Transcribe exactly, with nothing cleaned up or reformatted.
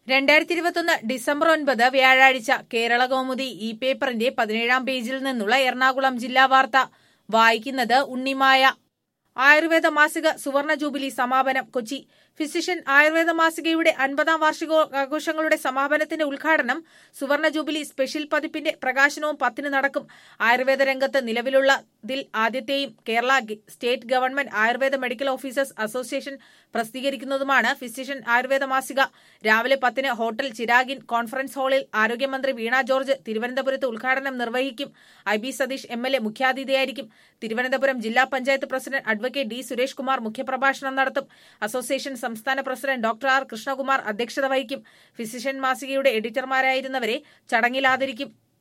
രണ്ടായിരത്തി ഇരുപത്തൊന്ന് ഡിസംബർ ഒൻപത് വ്യാഴാഴ്ച കേരള കൗമുദി ഇ പേപ്പറിന്റെ പതിനേഴാം പേജിൽ നിന്നുള്ള എറണാകുളം ജില്ലാ വാർത്ത വായിക്കുന്നത് ഉണ്ണിമായ. ആയുർവേദ മാസിക സുവർണ ജൂബിലി സമാപനം കൊച്ചി. ഫിസിഷ്യൻ ആയുർവേദ മാസികയുടെ അൻപതാം വാർഷികാഘോഷങ്ങളുടെ സമാപനത്തിന്റെ ഉദ്ഘാടനം സുവർണ ജൂബിലി സ്പെഷ്യൽ പതിപ്പിന്റെ പ്രകാശനവും പത്തിന് നടക്കും. ആയുർവേദ രംഗത്ത് നിലവിലുള്ളതിൽ ആദ്യത്തെയും Kerala state government Ayurveda medical officers association പ്രസിദ്ധീകരിക്കുന്നതുമാണ് ഫിസിഷ്യൻ ആയുർവേദ മാസിക. രാവിലെ പത്തിന് ഹോട്ടൽ ചിരാഗിൻ കോൺഫറൻസ് ഹാളിൽ ആരോഗ്യമന്ത്രി വീണ ജോർജ് തിരുവനന്തപുരത്ത് ഉദ്ഘാടനം നിർവഹിക്കും. I B Satish M L A മുഖ്യാതിഥിയായിരിക്കും. തിരുവനന്തപുരം ജില്ലാ panchayat president advocate D Suresh Kumar മുഖ്യപ്രഭാഷണം നടത്തും. അസോസിയേഷൻ സംസ്ഥാന പ്രസിഡന്റ് ഡോക്ടർ ആർ കൃഷ്ണകുമാർ അധ്യക്ഷത വഹിക്കും. ഫിസിഷ്യൻ മാസികയുടെ എഡിറ്റർമാരായിരുന്നവരെ ചടങ്ങിൽ ആദരിക്കും.